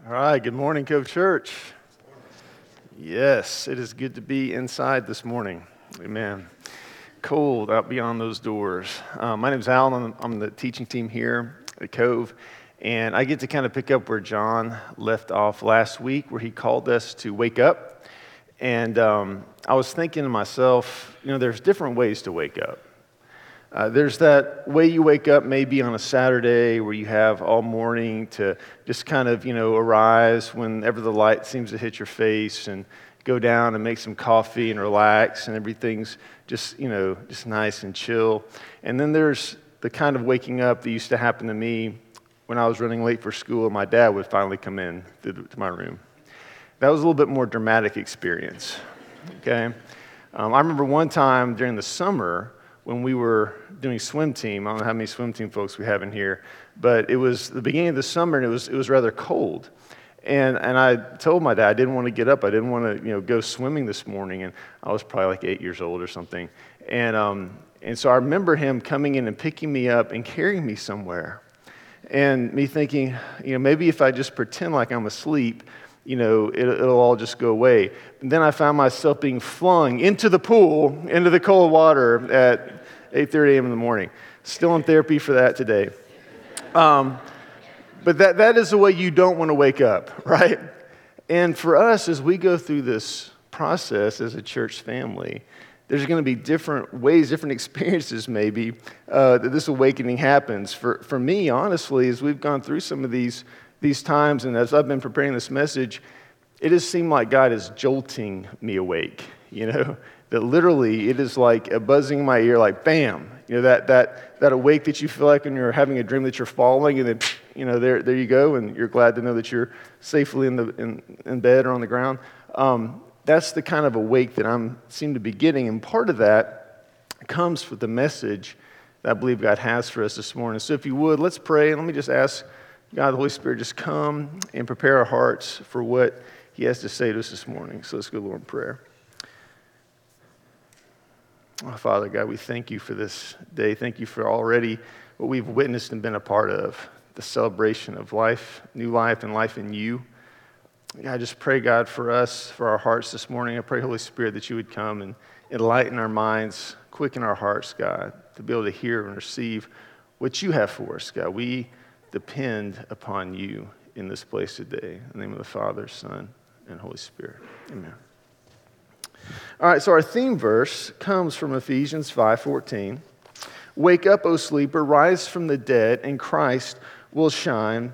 All right, good morning, Cove Church. Yes, it is good to be inside this morning. Amen. Cold out beyond those doors. My name is Alan. I'm the teaching team here at Cove, and I get to kind of pick up where John left off last week, where he called us to wake up. And I was thinking to myself, there's different ways to wake up. There's that way you wake up maybe on a Saturday where you have all morning to just kind of, arise whenever the light seems to hit your face and go down and make some coffee and relax and everything's just nice and chill. And then there's the kind of waking up that used to happen to me when I was running late for school and my dad would finally come in to my room. That was a little bit more dramatic experience, okay? I remember one time during the summer when we were doing swim team. I don't know how many swim team folks we have in here, but it was the beginning of the summer and it was rather cold. And I told my dad I didn't want to get up. I didn't want to go swimming this morning. And I was probably like 8 years old or something. And so I remember him coming in and picking me up and carrying me somewhere. And me thinking, maybe if I just pretend like I'm asleep, it'll all just go away. And then I found myself being flung into the pool, into the cold water at 8:30 a.m. in the morning. Still in therapy for that today. But that is the way you don't want to wake up, right? And for us, as we go through this process as a church family, there's going to be different ways, different experiences maybe, that this awakening happens. For me, honestly, as we've gone through some of these times, and as I've been preparing this message, it has seemed like God is jolting me awake, that literally it is like a buzzing in my ear, like bam, that awake that you feel like when you're having a dream that you're falling, and then, there you go, and you're glad to know that you're safely in bed or on the ground. That's the kind of awake that I seem to be getting, and part of that comes with the message that I believe God has for us this morning. So if you would, let's pray, and let me just ask God, the Holy Spirit, just come and prepare our hearts for what He has to say to us this morning. So let's go, Lord, in prayer. Oh, Father God, we thank you for this day. Thank you for already what we've witnessed and been a part of, the celebration of life, new life, and life in you. God, I just pray, God, for us, for our hearts this morning. I pray, Holy Spirit, that you would come and enlighten our minds, quicken our hearts, God, to be able to hear and receive what you have for us, God. We depend upon you in this place today. In the name of the Father, Son, and Holy Spirit. Amen. All right, so our theme verse comes from Ephesians 5:14. Wake up, O sleeper, rise from the dead, and Christ will shine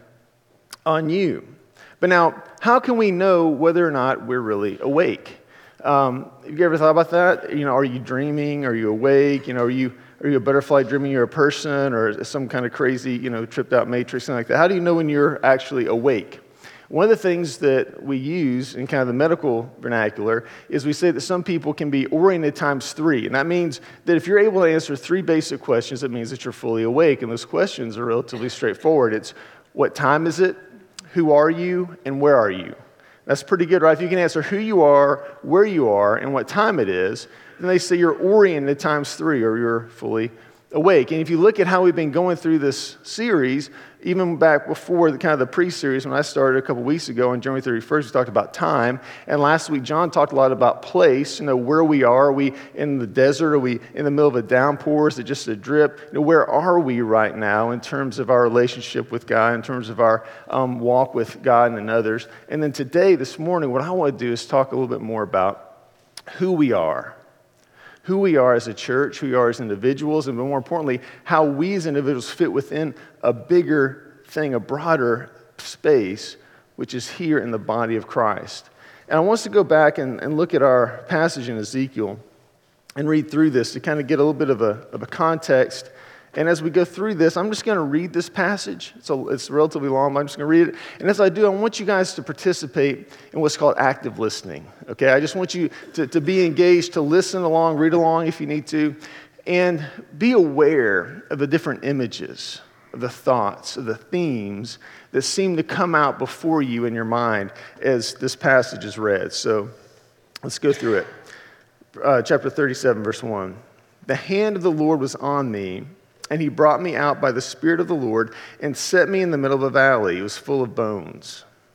on you. But now, how can we know whether or not we're really awake? Have you ever thought about that? Are you dreaming? Are you awake? Are you a butterfly dreaming you're a person, or some kind of crazy, tripped out matrix, something like that? How do you know when you're actually awake? One of the things that we use in kind of the medical vernacular is we say that some people can be oriented times 3. And that means that if you're able to answer 3 basic questions, it means that you're fully awake. And those questions are relatively straightforward. It's what time is it, who are you, and where are you? That's pretty good, right? If you can answer who you are, where you are, and what time it is, then they say you're oriented times 3, or you're fully awake. And if you look at how we've been going through this series, even back before the pre-series, when I started a couple weeks ago on January 31st, we talked about time. And last week, John talked a lot about place, where we are. Are we in the desert? Are we in the middle of a downpour? Is it just a drip? Where are we right now in terms of our relationship with God, in terms of our walk with God and others? And then today, this morning, what I want to do is talk a little bit more about who we are. Who we are as a church, who we are as individuals, and more importantly, how we as individuals fit within a bigger thing, a broader space, which is here in the body of Christ. And I want us to go back and look at our passage in Ezekiel and read through this to kind of get a little bit of a context. And as we go through this, I'm just going to read this passage. So it's relatively long, but I'm just going to read it. And as I do, I want you guys to participate in what's called active listening. Okay, I just want you to be engaged, to listen along, read along if you need to, and be aware of the different images, of the thoughts, of the themes that seem to come out before you in your mind as this passage is read. So let's go through it. Chapter 37, verse 1. The hand of the Lord was on me, and he brought me out by the Spirit of the Lord and set me in the middle of a valley. It was full of bones.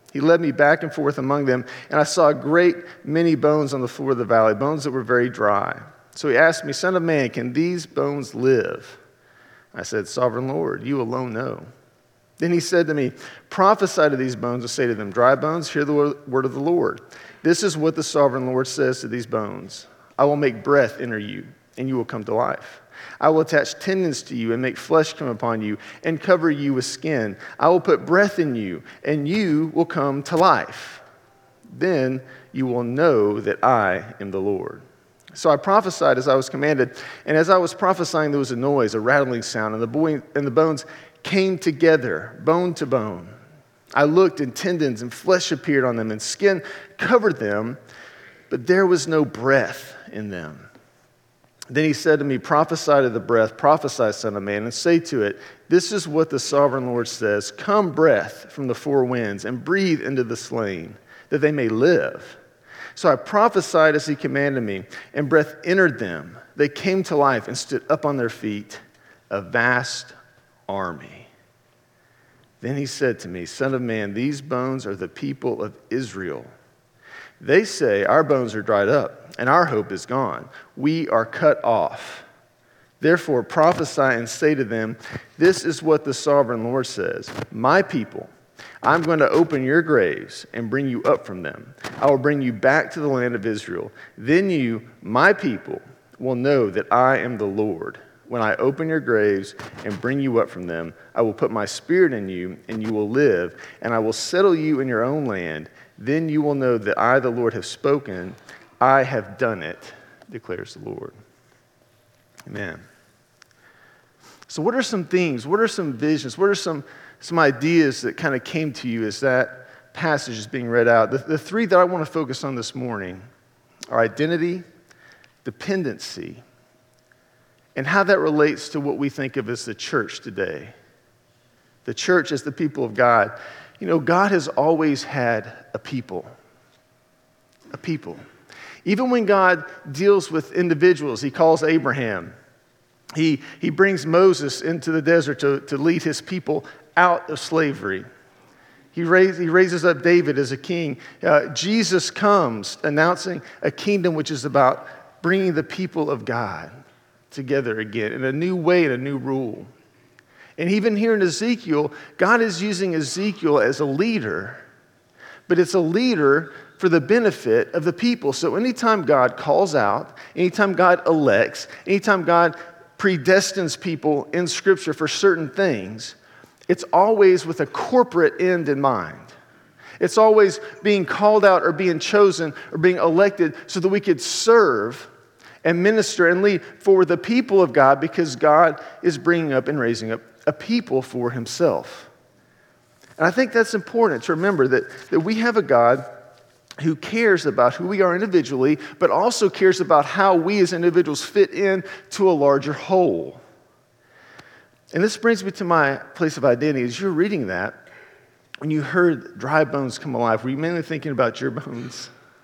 He led me back and forth among them, and I saw a great many bones on the floor of the valley, bones that were very dry. So he asked me, Son of man, can these bones live? I said, Sovereign Lord, you alone know. Then he said to me, Prophesy to these bones and say to them, Dry bones, hear the word of the Lord. This is what the Sovereign Lord says to these bones. I will make breath enter you, and you will come to life. I will attach tendons to you and make flesh come upon you and cover you with skin. I will put breath in you, and you will come to life. Then you will know that I am the Lord. So I prophesied as I was commanded, and as I was prophesying, there was a noise, a rattling sound, and the bones came together, bone to bone. I looked, and tendons and flesh appeared on them, and skin covered them, but there was no breath in them. Then he said to me, Prophesy to the breath, prophesy, son of man, and say to it, This is what the Sovereign Lord says, Come, breath from the four winds, and breathe into the slain, that they may live. So I prophesied as he commanded me, and breath entered them. They came to life and stood up on their feet, a vast army. Then he said to me, Son of man, these bones are the people of Israel. They say, Our bones are dried up, and our hope is gone. We are cut off. Therefore prophesy and say to them, This is what the Sovereign Lord says, My people, I'm going to open your graves and bring you up from them. I will bring you back to the land of Israel. Then you, my people, will know that I am the Lord. When I open your graves and bring you up from them, I will put my spirit in you, and you will live, and I will settle you in your own land. Then you will know that I, the Lord, have spoken. I have done it, declares the Lord. Amen. So what are some things, what are some visions, what are some ideas that kind of came to you as that passage is being read out? The three that I want to focus on this morning are identity, dependency, and how that relates to what we think of as the church today. The church as the people of God. You know, God has always had a people. A people. Even when God deals with individuals, he calls Abraham. He brings Moses into the desert to lead his people out of slavery. He raises up David as a king. Jesus comes announcing a kingdom which is about bringing the people of God together again in a new way and a new rule. And even here in Ezekiel, God is using Ezekiel as a leader, but it's a leader for the benefit of the people. So anytime God calls out, anytime God elects, anytime God predestines people in Scripture for certain things, it's always with a corporate end in mind. It's always being called out or being chosen or being elected so that we could serve and minister and lead for the people of God, because God is bringing up and raising up a people for himself. And I think that's important to remember that we have a God who cares about who we are individually, but also cares about how we as individuals fit in to a larger whole. And this brings me to my place of identity. As you're reading that, when you heard dry bones come alive, were you mainly thinking about your bones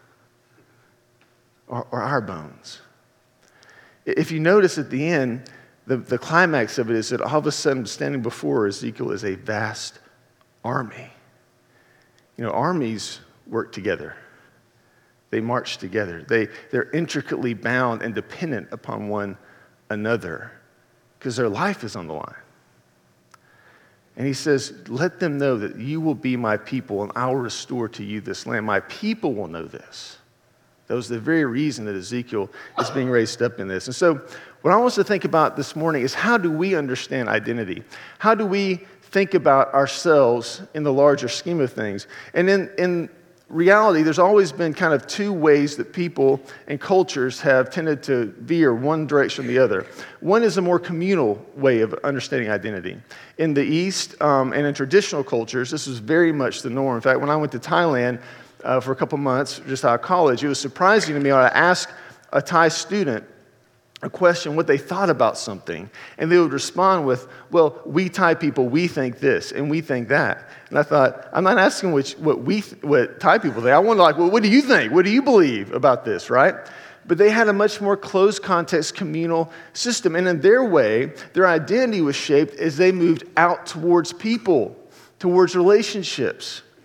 or our bones? If you notice at the end, the climax of it is that all of a sudden standing before Ezekiel is a vast army. You know, armies work together. They march together. They're intricately bound and dependent upon one another because their life is on the line. And he says, let them know that you will be my people and I will restore to you this land. My people will know this. That was the very reason that Ezekiel is being raised up in this. And so what I want us to think about this morning is, how do we understand identity? How do we think about ourselves in the larger scheme of things? And in reality, there's always been kind of two ways that people and cultures have tended to veer one direction or the other. One is a more communal way of understanding identity. In the East and in traditional cultures, this is very much the norm. In fact, when I went to Thailand for a couple months just out of college, it was surprising to me when I asked a Thai student a question, what they thought about something, and they would respond with, well, we Thai people, we think this, and we think that. And I thought, I'm not asking what Thai people think. I want to well, what do you think? What do you believe about this, right? But they had a much more closed context communal system, and in their way, their identity was shaped as they moved out towards people, towards relationships.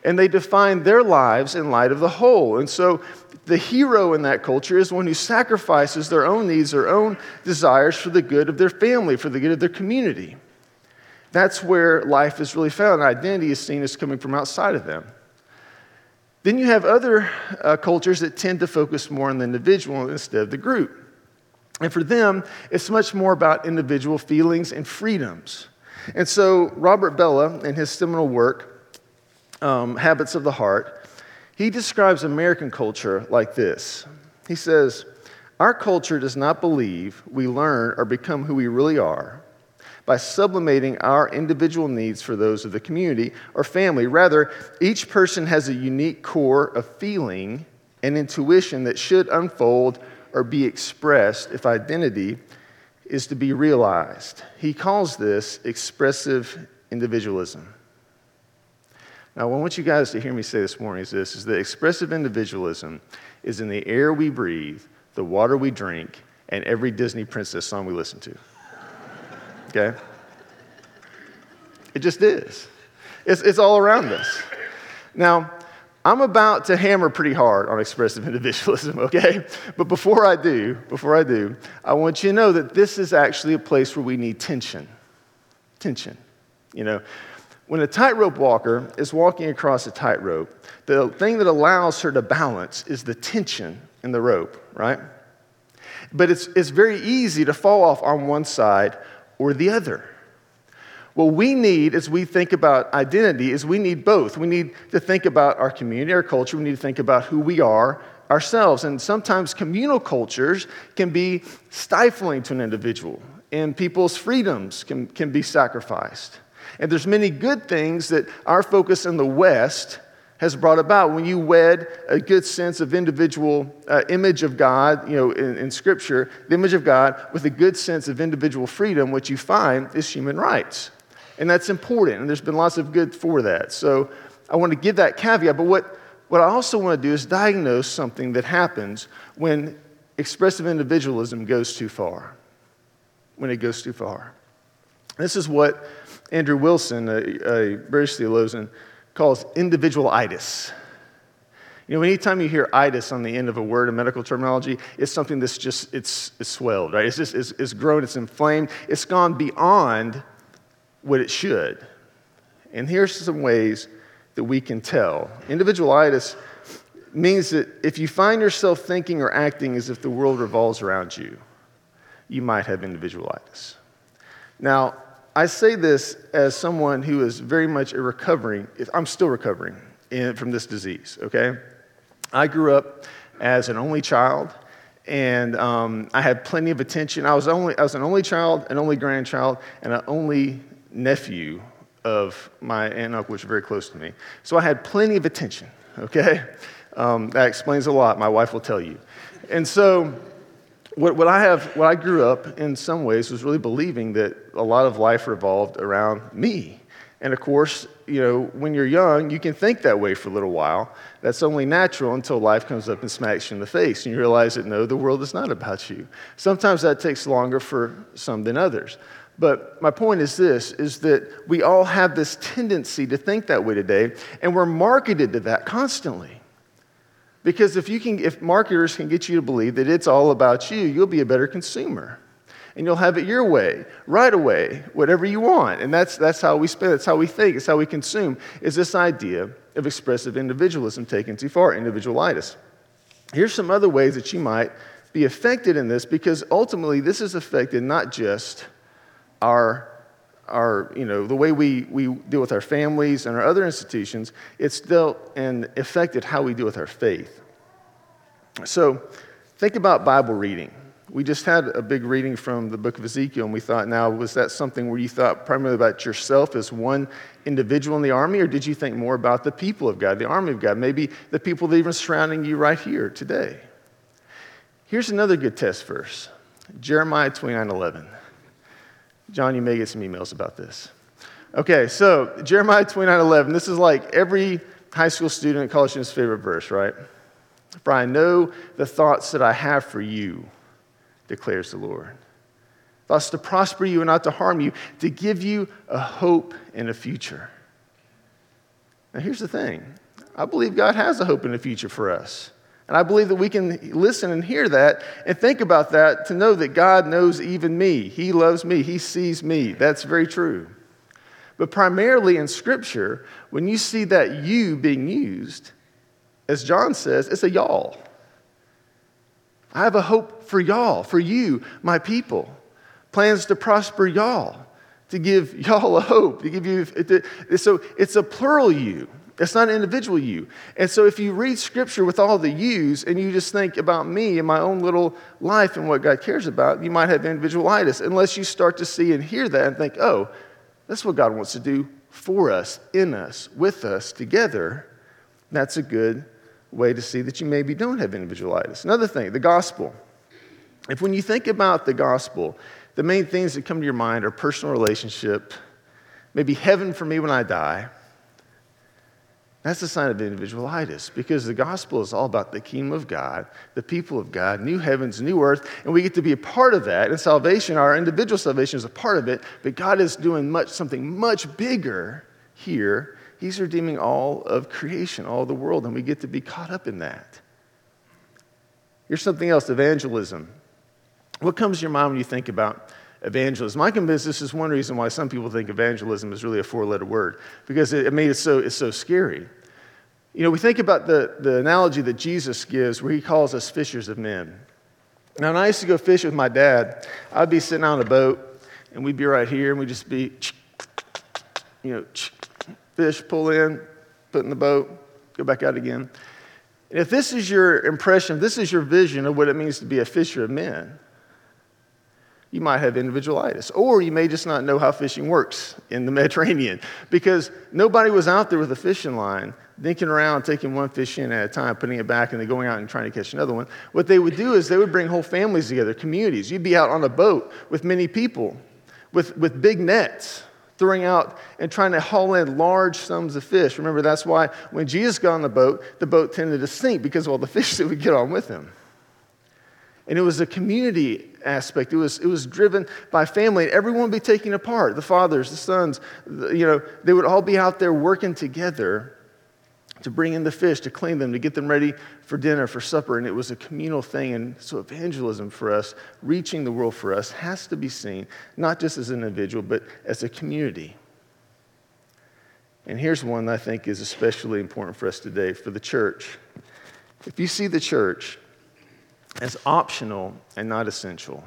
and they define their lives in light of the whole. And so the hero in that culture is one who sacrifices their own needs, their own desires for the good of their family, for the good of their community. That's where life is really found. Identity is seen as coming from outside of them. Then you have other cultures that tend to focus more on the individual instead of the group. And for them, it's much more about individual feelings and freedoms. And so Robert Bellah, in his seminal work, Habits of the Heart, he describes American culture like this. He says, "Our culture does not believe we learn or become who we really are by sublimating our individual needs for those of the community or family. Rather, each person has a unique core of feeling and intuition that should unfold or be expressed if identity is to be realized." He calls this expressive individualism. Now, what I want you guys to hear me say this morning is that expressive individualism is in the air we breathe, the water we drink, and every Disney princess song we listen to. Okay? It just is. It's all around us. Now, I'm about to hammer pretty hard on expressive individualism, okay? But before I do, I want you to know that this is actually a place where we need tension. Tension. You know, when a tightrope walker is walking across a tightrope, the thing that allows her to balance is the tension in the rope, right? But it's very easy to fall off on one side or the other. What we need as we think about identity is we need both. We need to think about our community, our culture. We need to think about who we are ourselves. And sometimes communal cultures can be stifling to an individual, and people's freedoms can be sacrificed. And there's many good things that our focus in the West has brought about. When you wed a good sense of individual image of God, you know, in Scripture, the image of God with a good sense of individual freedom, what you find is human rights. And that's important, and there's been lots of good for that. So I want to give that caveat, but what I also want to do is diagnose something that happens when expressive individualism goes too far. When it goes too far. This is what Andrew Wilson, a British theologian, calls individualitis. You know, anytime you hear itis on the end of a word in medical terminology, it's something that's just, it's swelled, right? It's grown, it's inflamed, it's gone beyond what it should. And here's some ways that we can tell. Individualitis means that if you find yourself thinking or acting as if the world revolves around you, you might have individualitis. Now, I say this as someone who is very much I'm still recovering from this disease, okay? I grew up as an only child, and I had plenty of attention. I was an only child, an only grandchild, and an only nephew of my aunt and uncle, which are very close to me. So I had plenty of attention, okay? That explains a lot, my wife will tell you. And so what I grew up in some ways was really believing that a lot of life revolved around me. And of course, you know, when you're young, you can think that way for a little while. That's only natural until life comes up and smacks you in the face, and you realize that no, the world is not about you. Sometimes that takes longer for some than others. But my point is this, is that we all have this tendency to think that way today, and we're marketed to that constantly. Because if marketers can get you to believe that it's all about you, you'll be a better consumer. And you'll have it your way, right away, whatever you want. And that's how we spend, that's how we think, it's how we consume, is this idea of expressive individualism taken too far, individualitis. Here's some other ways that you might be affected in this, because ultimately this has affected not just our the way we deal with our families and our other institutions, it's dealt and affected how we deal with our faith. So think about Bible reading. We just had a big reading from the book of Ezekiel, and we thought, now, was that something where you thought primarily about yourself as one individual in the army, or did you think more about the people of God, the army of God, maybe the people that are even surrounding you right here today? Here's another good test verse, Jeremiah 29:11. John, you may get some emails about this. Okay, so Jeremiah 29:11, this is like every high school student, college student's favorite verse, right? For I know the thoughts that I have for you, declares the Lord. Thoughts to prosper you and not to harm you, to give you a hope and a future. Now, here's the thing. I believe God has a hope in the future for us. And I believe that we can listen and hear that and think about that to know that God knows even me. He loves me. He sees me. That's very true. But primarily in Scripture, when you see that you being used, as John says, it's a y'all. I have a hope for y'all, for you, my people. Plans to prosper y'all, to give y'all a hope, to give you. So it's a plural you. It's not an individual you. And so if you read Scripture with all the yous and you just think about me and my own little life and what God cares about, you might have individualitis unless you start to see and hear that and think, oh, that's what God wants to do for us, in us, with us, together. That's a good way to see that you maybe don't have individualitis. Another thing, the gospel. If when you think about the gospel, the main things that come to your mind are personal relationship, maybe heaven for me when I die, that's a sign of individualitis because the gospel is all about the kingdom of God, the people of God, new heavens, new earth, and we get to be a part of that. And salvation, our individual salvation is a part of it, but God is doing something much bigger here. He's redeeming all of creation, all of the world, and we get to be caught up in that. Here's something else, evangelism. What comes to your mind when you think about evangelism? I'm convinced this is one reason why some people think evangelism is really a four-letter word, because it's so scary. You know, we think about the analogy that Jesus gives where he calls us fishers of men. Now, when I used to go fish with my dad, I'd be sitting on a boat, and we'd be right here, and we'd just be, fish, pull in, put in the boat, go back out again. And if this is your impression, this is your vision of what it means to be a fisher of men, you might have individualitis. Or you may just not know how fishing works in the Mediterranean because nobody was out there with a fishing line, dinking around, taking one fish in at a time, putting it back, and then going out and trying to catch another one. What they would do is they would bring whole families together, communities. You'd be out on a boat with many people, with big nets, throwing out and trying to haul in large sums of fish. Remember, that's why when Jesus got on the boat tended to sink because of all the fish that would get on with him. And it was a community aspect. It was driven by family. Everyone would be taking a part. The fathers, the sons, they would all be out there working together to bring in the fish, to clean them, to get them ready for dinner, for supper. And it was a communal thing. And so evangelism for us, reaching the world for us, has to be seen not just as an individual, but as a community. And here's one that I think is especially important for us today, for the church. If you see the church as optional and not essential,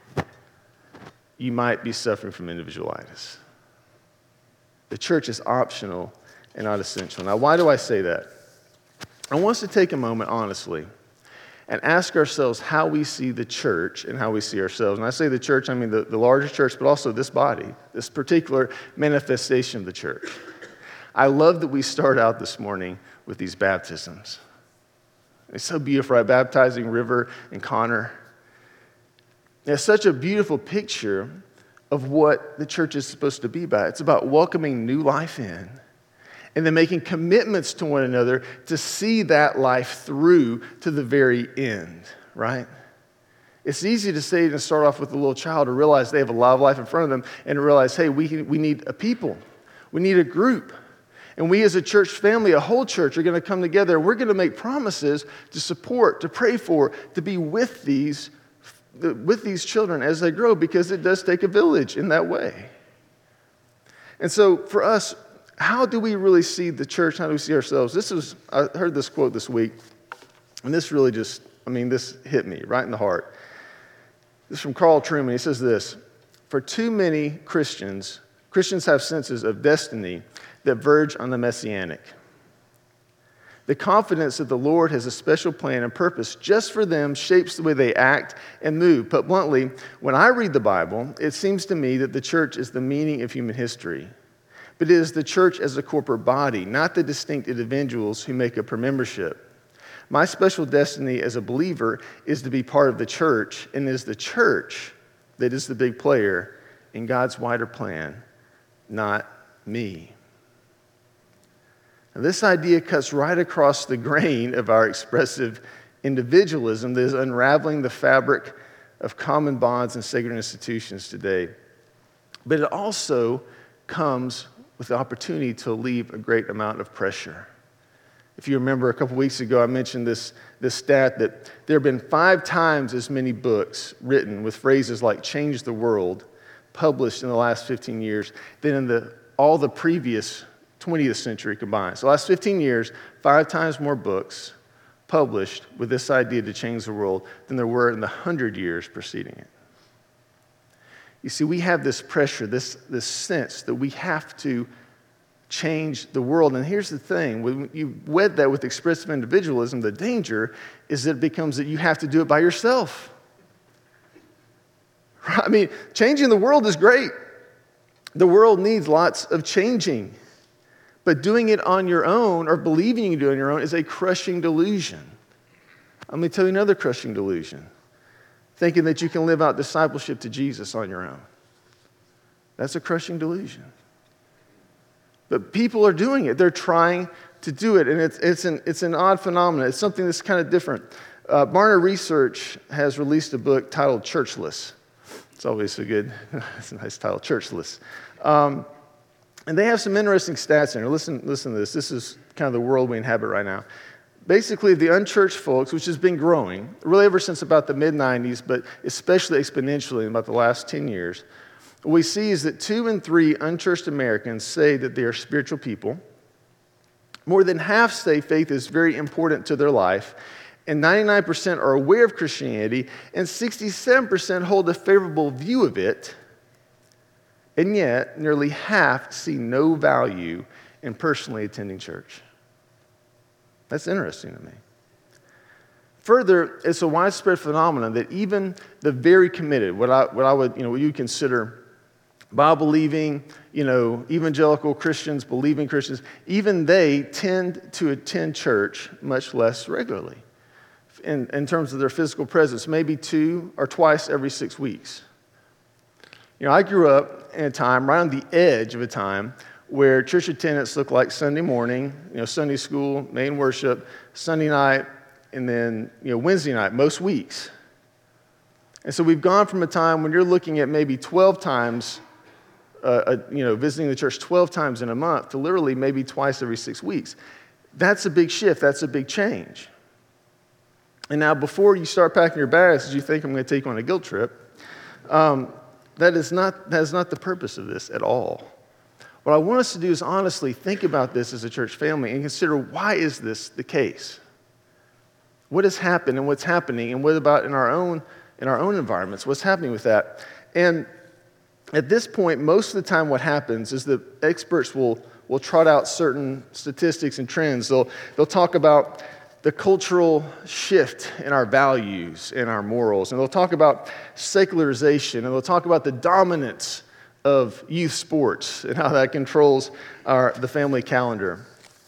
you might be suffering from individualitis. The church is optional and not essential. Now, why do I say that? I want us to take a moment, honestly, and ask ourselves how we see the church and how we see ourselves. And I say the church, I mean the larger church, but also this body, this particular manifestation of the church. I love that we start out this morning with these baptisms. It's so beautiful, right? Baptizing River and Connor. It's such a beautiful picture of what the church is supposed to be about. It's about welcoming new life in and then making commitments to one another to see that life through to the very end, right? It's easy to say and start off with a little child to realize they have a lot of life in front of them and to realize, hey, we need a people. We need a group. And we as a church family, a whole church, are going to come together. We're going to make promises to support, to pray for, to be with these children as they grow, because it does take a village in that way. And so for us, how do we really see the church? How do we see ourselves? I heard this quote this week, and this really this hit me right in the heart. This is from Carl Trueman. He says this: for too many Christians have senses of destiny that verge on the messianic. The confidence that the Lord has a special plan and purpose just for them shapes the way they act and move. Put bluntly, when I read the Bible, it seems to me that the church is the meaning of human history. But it is the church as a corporate body, not the distinct individuals who make up her membership. My special destiny as a believer is to be part of the church, and it is the church that is the big player in God's wider plan, not me. Now, this idea cuts right across the grain of our expressive individualism that is unraveling the fabric of common bonds and sacred institutions today. But it also comes with the opportunity to relieve a great amount of pressure. If you remember a couple weeks ago, I mentioned this stat that there have been 5 times as many books written with phrases like change the world published in the last 15 years than in all the previous 20th century combined. So the last 15 years, 5 times more books published with this idea to change the world than there were in the 100 years preceding it. You see, we have this pressure, this sense that we have to change the world. And here's the thing, when you wed that with expressive individualism, the danger is that it becomes that you have to do it by yourself. I mean, changing the world is great. The world needs lots of changing. But doing it on your own or believing you can do it on your own is a crushing delusion. Let me tell you another crushing delusion. Thinking that you can live out discipleship to Jesus on your own. That's a crushing delusion. But people are doing it. They're trying to do it, and it's an odd phenomenon. It's something that's kind of different. Barna Research has released a book titled Churchless. It's always so good. It's a nice title, Churchless. And they have some interesting stats in there. Listen to this. This is kind of the world we inhabit right now. Basically, the unchurched folks, which has been growing, really ever since about the mid-'90s, but especially exponentially in about the last 10 years, what we see is that 2 in 3 unchurched Americans say that they are spiritual people. More than half say faith is very important to their life, and 99% are aware of Christianity, and 67% hold a favorable view of it, and yet nearly half see no value in personally attending church. That's interesting to me. Further, it's a widespread phenomenon that even the very committed, what you consider Bible-believing, evangelical Christians, believing Christians, even they tend to attend church much less regularly in terms of their physical presence, maybe 2 or twice every 6 weeks. I grew up in a time, right on the edge of a time, where church attendance looked like Sunday morning, Sunday school, main worship, Sunday night, and then Wednesday night, most weeks. And so we've gone from a time when you're looking at maybe 12 times, visiting the church 12 times in a month to literally maybe twice every 6 weeks. That's a big shift. That's a big change. And now before you start packing your bags, as you think I'm going to take you on a guilt trip, that is not the purpose of this at all. What I want us to do is honestly think about this as a church family and consider, why is this the case? What has happened and what's happening, and what about in our own environments? What's happening with that? And at this point, most of the time what happens is that experts will trot out certain statistics and trends. They'll talk about the cultural shift in our values and our morals, and they'll talk about secularization, and they'll talk about the dominance of youth sports and how that controls the family calendar.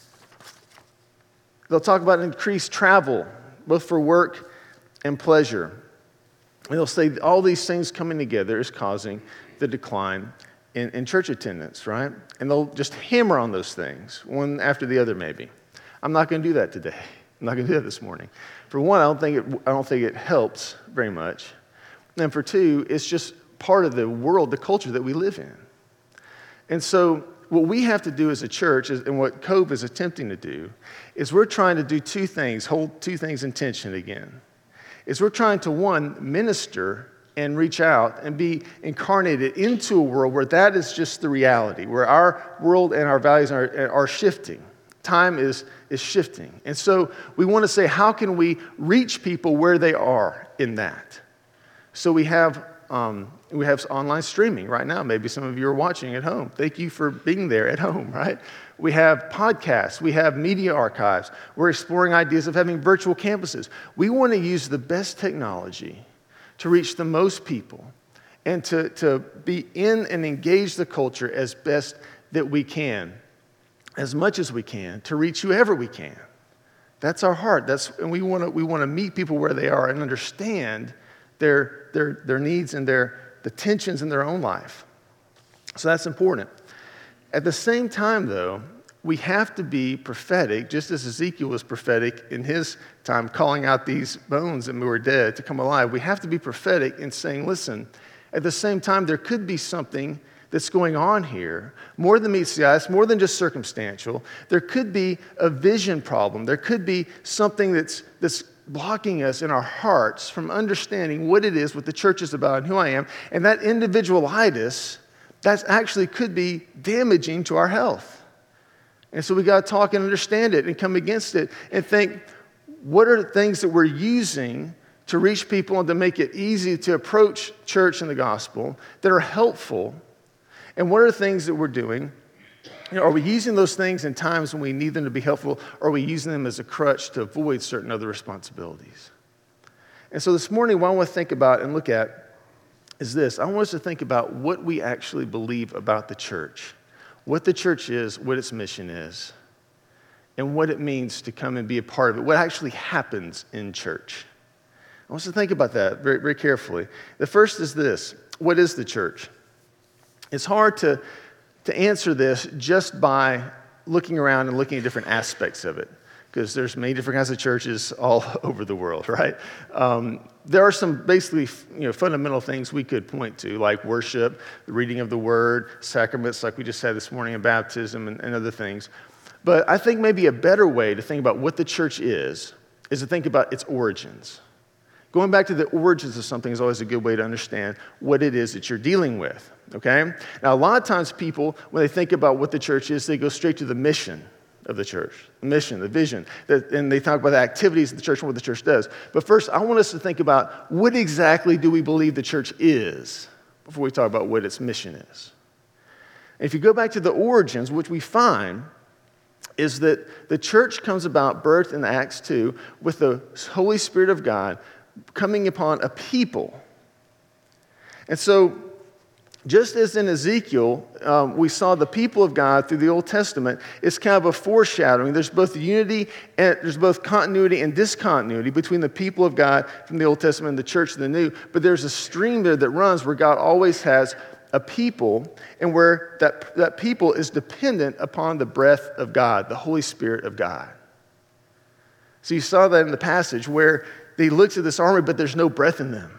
They'll talk about increased travel, both for work and pleasure. And they'll say all these things coming together is causing the decline in church attendance, right? And they'll just hammer on those things, one after the other maybe. I'm not going to do that today. I'm not going to do that this morning. For one, I don't think it helps very much. And for two, it's just part of the world, the culture that we live in. And so what we have to do as a church, and what Cove is attempting to do, is we're trying to do 2 things, hold 2 things in tension again. Is we're trying to, 1, minister and reach out and be incarnated into a world where that is just the reality, where our world and our values are shifting. Time is shifting. And so we want to say, how can we reach people where they are in that? So we have online streaming right now. Maybe some of you are watching at home. Thank you for being there at home, right? We have podcasts. We have media archives. We're exploring ideas of having virtual campuses. We want to use the best technology to reach the most people and to be in and engage the culture as best that we can, as much as we can, to reach whoever we can. That's our heart. And we want to meet people where they are and understand their needs and the tensions in their own life. So that's important. At the same time, though, we have to be prophetic, just as Ezekiel was prophetic in his time, calling out these bones that were dead to come alive. We have to be prophetic in saying, listen, at the same time, there could be something that's going on here, more than meets the eye, it's more than just circumstantial. There could be a vision problem. There could be something that's blocking us in our hearts from understanding what it is, what the church is about, and who I am. And that individualitis, that actually could be damaging to our health. And so we got to talk and understand it and come against it and think, what are the things that we're using to reach people and to make it easy to approach church and the gospel that are helpful? And what are the things that we're doing? Are we using those things in times when we need them to be helpful, or are we using them as a crutch to avoid certain other responsibilities? And so this morning, what I want to think about and look at is this. I want us to think about what we actually believe about the church, what the church is, what its mission is, and what it means to come and be a part of it, what actually happens in church. I want us to think about that very, very carefully. The first is this. What is the church? It's hard to answer this just by looking around and looking at different aspects of it, because there's many different kinds of churches all over the world, right? There are some basically fundamental things we could point to, like worship, the reading of the word, sacraments like we just had this morning, and baptism and other things. But I think maybe a better way to think about what the church is to think about its origins. Going back to the origins of something is always a good way to understand what it is that you're dealing with, okay? Now, a lot of times people, when they think about what the church is, they go straight to the mission of the church, the mission, the vision, and they talk about the activities of the church and what the church does. But first, I want us to think about what exactly do we believe the church is before we talk about what its mission is. And if you go back to the origins, which we find is that the church comes about, birthed in Acts 2, with the Holy Spirit of God coming upon a people. And so, just as in Ezekiel, we saw the people of God through the Old Testament, it's kind of a foreshadowing. There's both unity and there's both continuity and discontinuity between the people of God from the Old Testament and the church of the New. But there's a stream there that runs where God always has a people, and where that people is dependent upon the breath of God, the Holy Spirit of God. So you saw that in the passage where they looked at this army, but there's no breath in them.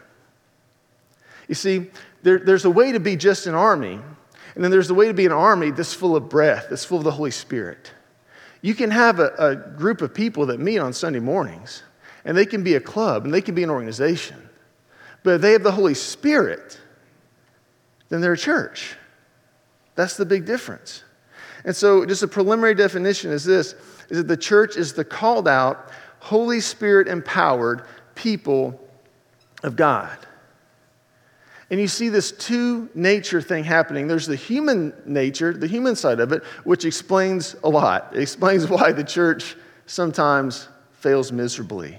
You see, there's a way to be just an army, and then there's a way to be an army that's full of breath, that's full of the Holy Spirit. You can have a group of people that meet on Sunday mornings, and they can be a club, and they can be an organization. But if they have the Holy Spirit, then they're a church. That's the big difference. And so just a preliminary definition is this, is that the church is the called out, Holy Spirit empowered people of God. And you see this two-nature thing happening. There's the human nature, the human side of it, which explains a lot. It explains why the church sometimes fails miserably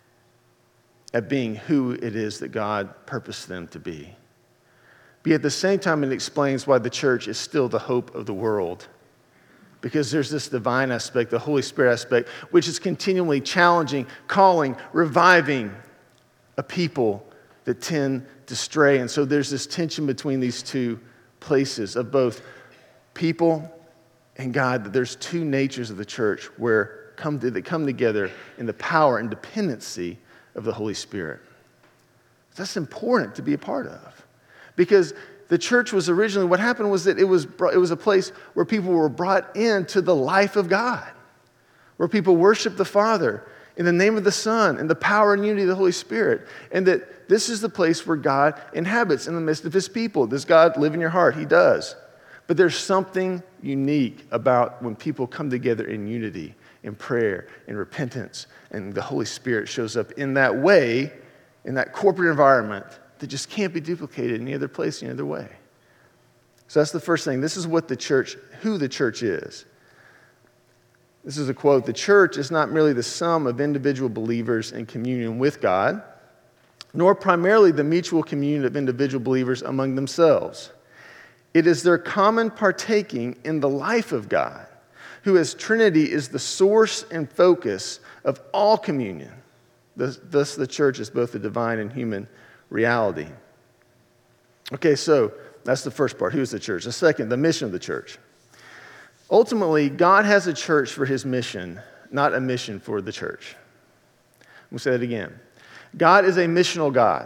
at being who it is that God purposed them to be. But at the same time, it explains why the church is still the hope of the world. Because there's this divine aspect, the Holy Spirit aspect, which is continually challenging, calling, reviving a people that tend to stray. And so there's this tension between these two places of both people and God, that there's two natures of the church where they come together in the power and dependency of the Holy Spirit. That's important to be a part of. Because the church was originally, what happened was that it was a place where people were brought into the life of God, where people worship the Father in the name of the Son and the power and unity of the Holy Spirit, and that this is the place where God inhabits in the midst of His people. Does God live in your heart? He does. But there's something unique about when people come together in unity, in prayer, in repentance, and the Holy Spirit shows up in that way, in that corporate environment, that just can't be duplicated any other place, any other way. So that's the first thing. This is what who the church is. This is a quote: "The church is not merely the sum of individual believers in communion with God, nor primarily the mutual communion of individual believers among themselves. It is their common partaking in the life of God, who as Trinity is the source and focus of all communion. Thus the church is both the divine and human reality." Okay, so that's the first part. Who is the church? The second, the mission of the church. Ultimately, God has a church for His mission, not a mission for the church. We'll say that again. God is a missional God.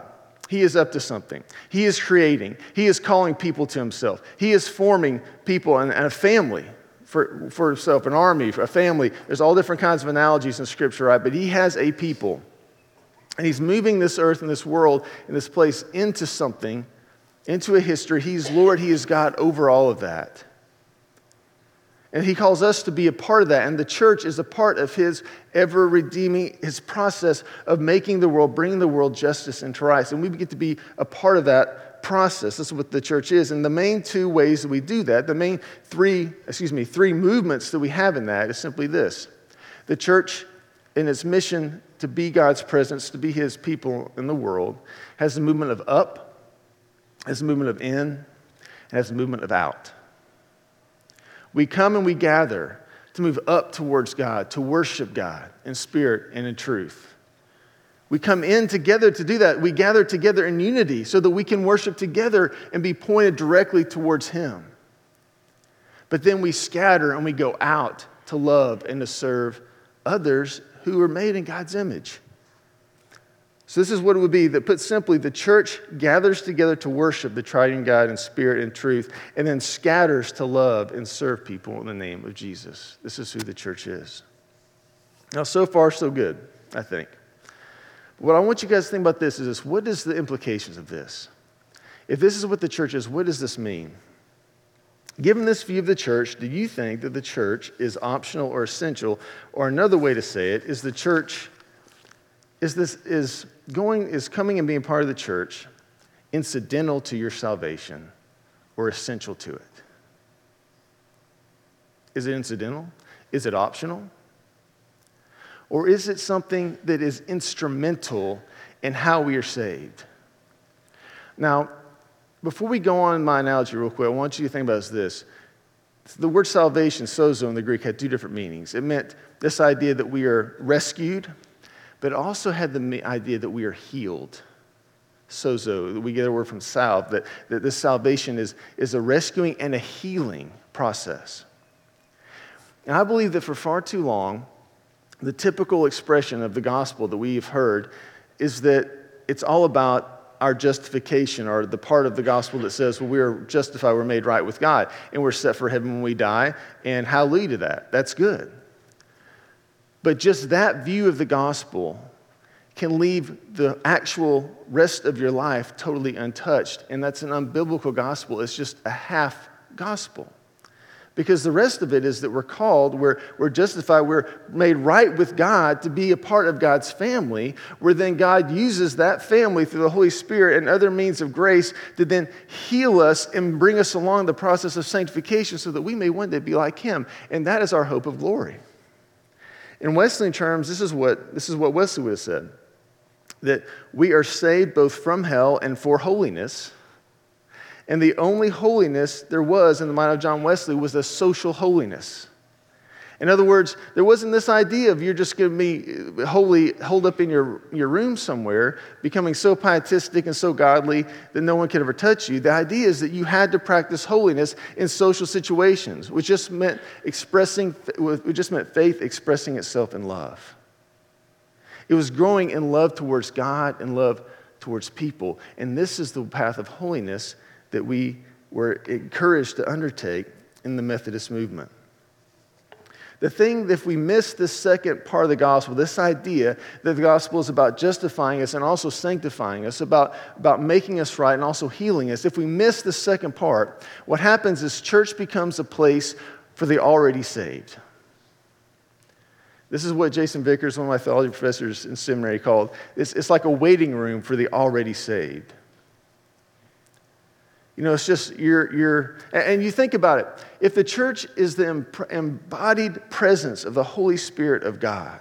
He is up to something. He is creating. He is calling people to himself. He is forming people and a family for himself, an army, a family. There's all different kinds of analogies in Scripture, right? But he has a people. And he's moving this earth and this world and this place into something, into a history. He's Lord. He is God over all of that. And he calls us to be a part of that. And the church is a part of his ever-redeeming, his process of making the world, bringing the world justice and rights. And we get to be a part of that process. This is what the church is. And the main two ways that we do that, the main three movements that we have in that is simply this. The church, in its mission to be God's presence, to be his people in the world, has the movement of up, has the movement of in, and has the movement of out. We come and we gather to move up towards God, to worship God in spirit and in truth. We come in together to do that. We gather together in unity so that we can worship together and be pointed directly towards him. But then we scatter and we go out to love and to serve others who are made in God's image. So this is what it would be, that put simply, the church gathers together to worship the triune God in spirit and truth, and then scatters to love and serve people in the name of Jesus. This is who the church is. Now, so far, so good, I think. What I want you guys to think about this is this: what is the implications of this? If this is what the church is, what does this mean? Given this view of the church, do you think that the church is optional or essential? Or another way to say it is, the church is coming and being part of the church incidental to your salvation or essential to it? Is it incidental? Is it optional? Or is it something that is instrumental in how we are saved? Now, before we go on in my analogy real quick, I want you to think about this. The word salvation, sozo in the Greek, had two different meanings. It meant this idea that we are rescued, but it also had the idea that we are healed. Sozo, we get a word from salve, that this salvation is a rescuing and a healing process. And I believe that for far too long, the typical expression of the gospel that we've heard is that it's all about our justification, or the part of the gospel that says, well, we are justified, we're made right with God, and we're set for heaven when we die, and hallelujah to that. That's good. But just that view of the gospel can leave the actual rest of your life totally untouched, and that's an unbiblical gospel. It's just a half gospel. Because the rest of it is that we're called, we're justified, we're made right with God to be a part of God's family, where then God uses that family through the Holy Spirit and other means of grace to then heal us and bring us along the process of sanctification so that we may one day be like him. And that is our hope of glory. In Wesleyan terms, this is what Wesley would have said, that we are saved both from hell and for holiness. And the only holiness there was in the mind of John Wesley was a social holiness. In other words, there wasn't this idea of you're just going to be holy, holed up in your room somewhere, becoming so pietistic and so godly that no one could ever touch you. The idea is that you had to practice holiness in social situations, which just meant faith expressing itself in love. It was growing in love towards God and love towards people. And this is the path of holiness that we were encouraged to undertake in the Methodist movement. The thing, if we miss this second part of the gospel, this idea that the gospel is about justifying us and also sanctifying us, about making us right and also healing us, if we miss the second part, what happens is church becomes a place for the already saved. This is what Jason Vickers, one of my theology professors in seminary, called, it's like a waiting room for the already saved. You know, it's just, and you think about it. If the church is the embodied presence of the Holy Spirit of God,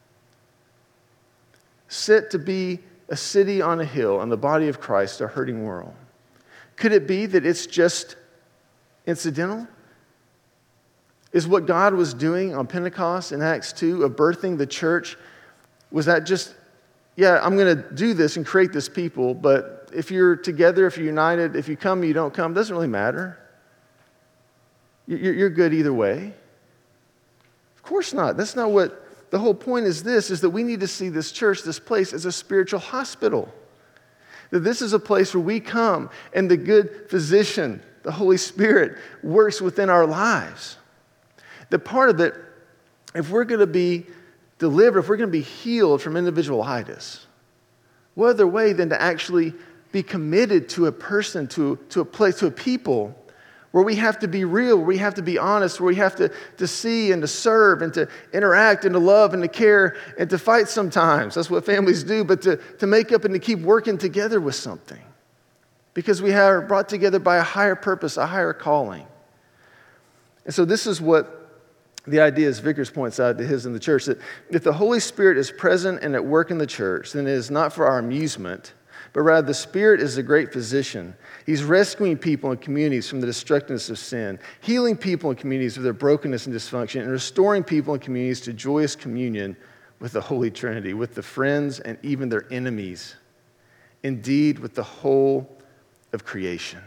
set to be a city on a hill and the body of Christ, a hurting world, could it be that it's just incidental? Is what God was doing on Pentecost in Acts 2 of birthing the church, was that just, yeah, I'm going to do this and create this people, but if you're together, if you're united, if you come, you don't come, doesn't really matter. You're good either way. Of course not. That's not what, the whole point is this, is that we need to see this church, this place, as a spiritual hospital. That this is a place where we come and the good physician, the Holy Spirit, works within our lives. That part of it, if we're going to be delivered, if we're going to be healed from individualitis, what other way than to actually be committed to a person, to a place, to a people where we have to be real, where we have to be honest, where we have to see and to serve and to interact and to love and to care and to fight sometimes. That's what families do, but to make up and to keep working together with something. Because we are brought together by a higher purpose, a higher calling. And so this is what the idea is Vickers points out to his in the church, that if the Holy Spirit is present and at work in the church, then it is not for our amusement, but rather the Spirit is the great physician. He's rescuing people and communities from the destructiveness of sin, healing people and communities of their brokenness and dysfunction, and restoring people and communities to joyous communion with the Holy Trinity, with the friends and even their enemies, indeed with the whole of creation.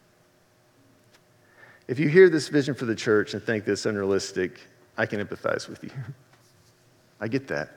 If you hear this vision for the church and think this unrealistic, I can empathize with you. I get that.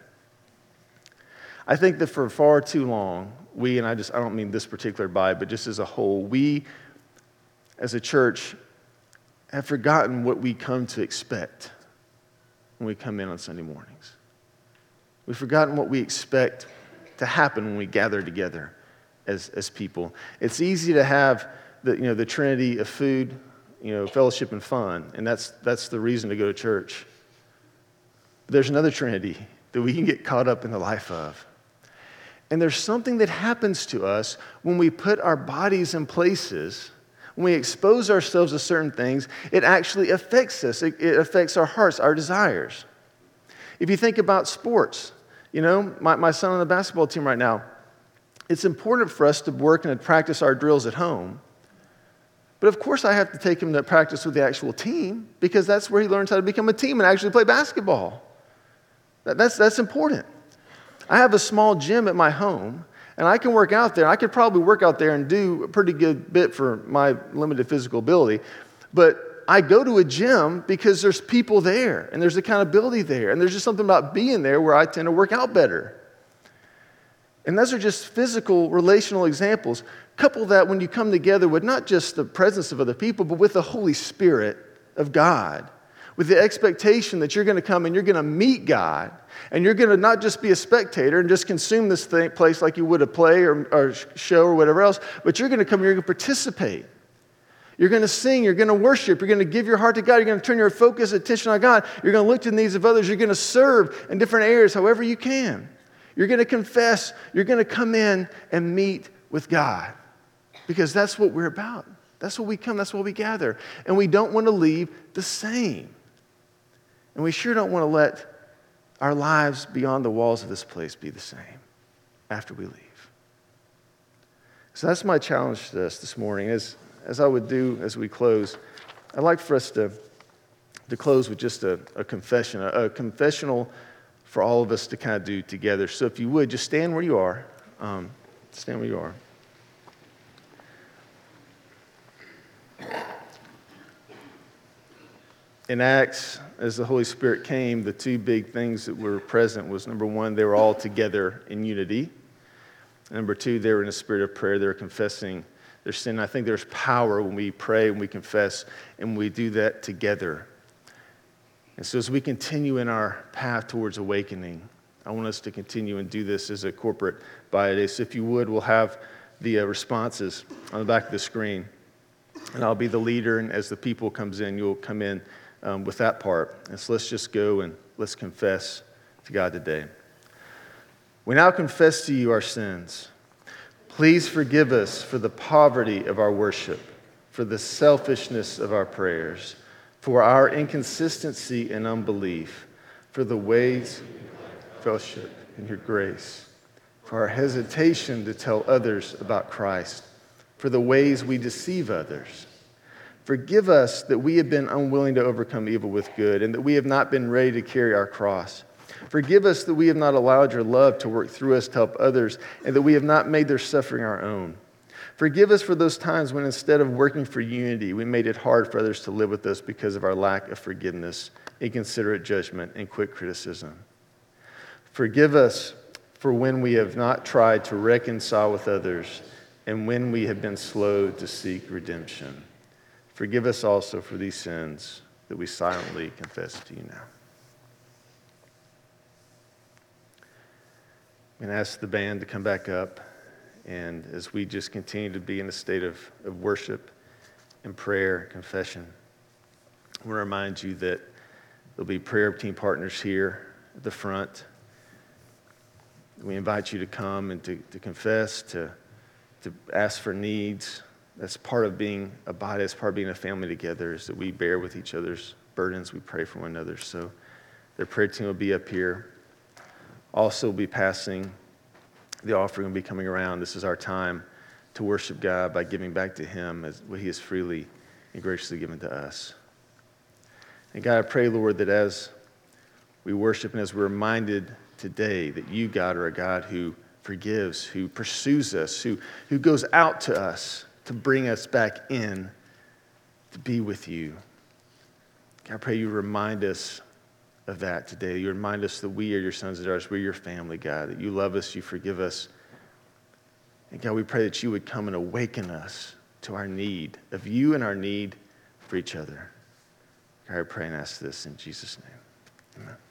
I think that for far too long, I don't mean this particular body, but just as a whole, we as a church have forgotten what we come to expect when we come in on Sunday mornings. We've forgotten what we expect to happen when we gather together as people. It's easy to have the Trinity of food, fellowship and fun, and that's the reason to go to church. But there's another Trinity that we can get caught up in the life of. And there's something that happens to us when we put our bodies in places, when we expose ourselves to certain things, it actually affects us. It affects our hearts, our desires. If you think about sports, my son on the basketball team right now, it's important for us to work and to practice our drills at home. But of course I have to take him to practice with the actual team because that's where he learns how to become a team and actually play basketball. That's important. I have a small gym at my home, and I can work out there. I could probably work out there and do a pretty good bit for my limited physical ability. But I go to a gym because there's people there, and there's accountability there, and there's just something about being there where I tend to work out better. And those are just physical, relational examples. Couple that when you come together with not just the presence of other people, but with the Holy Spirit of God, with the expectation that you're going to come and you're going to meet God, and you're going to not just be a spectator and just consume this place like you would a play or show or whatever else, but you're going to come and you're going to participate. You're going to sing, you're going to worship, you're going to give your heart to God, you're going to turn your focus, attention on God, you're going to look to the needs of others, you're going to serve in different areas however you can. You're going to confess, you're going to come in and meet with God because that's what we're about. That's what we come, that's what we gather. And we don't want to leave the same. And we sure don't want to let our lives beyond the walls of this place be the same after we leave. So that's my challenge to us this morning. As I would do as we close, I'd like for us to close with just a confession, a confessional for all of us to kind of do together. So if you would, just stand where you are. Stand where you are. In Acts, as the Holy Spirit came, the two big things that were present was, number one, they were all together in unity. And number two, they were in a spirit of prayer. They were confessing their sin. I think there's power when we pray and we confess, and we do that together. And so as we continue in our path towards awakening, I want us to continue and do this as a corporate body today. So if you would, we'll have the responses on the back of the screen. And I'll be the leader, and as the people comes in, you'll come in with that part. And so let's just go and let's confess to God today. We now confess to you our sins. Please forgive us for the poverty of our worship, for the selfishness of our prayers, for our inconsistency and unbelief, for the ways of fellowship in your grace, for our hesitation to tell others about Christ, for the ways we deceive others. Forgive us that we have been unwilling to overcome evil with good and that we have not been ready to carry our cross. Forgive us that we have not allowed your love to work through us to help others and that we have not made their suffering our own. Forgive us for those times when instead of working for unity, we made it hard for others to live with us because of our lack of forgiveness, inconsiderate judgment, and quick criticism. Forgive us for when we have not tried to reconcile with others and when we have been slow to seek redemption. Forgive us also for these sins that we silently confess to you now. I'm going to ask the band to come back up, and as we just continue to be in a state of worship and prayer and confession, I want to remind you that there'll be prayer team partners here at the front. We invite you to come and to confess, to ask for needs. That's part of being a body, that's part of being a family together, is that we bear with each other's burdens, we pray for one another. So the prayer team will be up here. Also, we'll be passing the offering, will be coming around. This is our time to worship God by giving back to him as what he has freely and graciously given to us. And God, I pray, Lord, that as we worship and as we're reminded today that you, God, are a God who forgives, who pursues us, who goes out to us to bring us back in to be with you. God, I pray you remind us of that today. You remind us that we are your sons and daughters. We're your family, God, that you love us, you forgive us. And God, we pray that you would come and awaken us to our need of you and our need for each other. God, I pray and ask this in Jesus' name. Amen.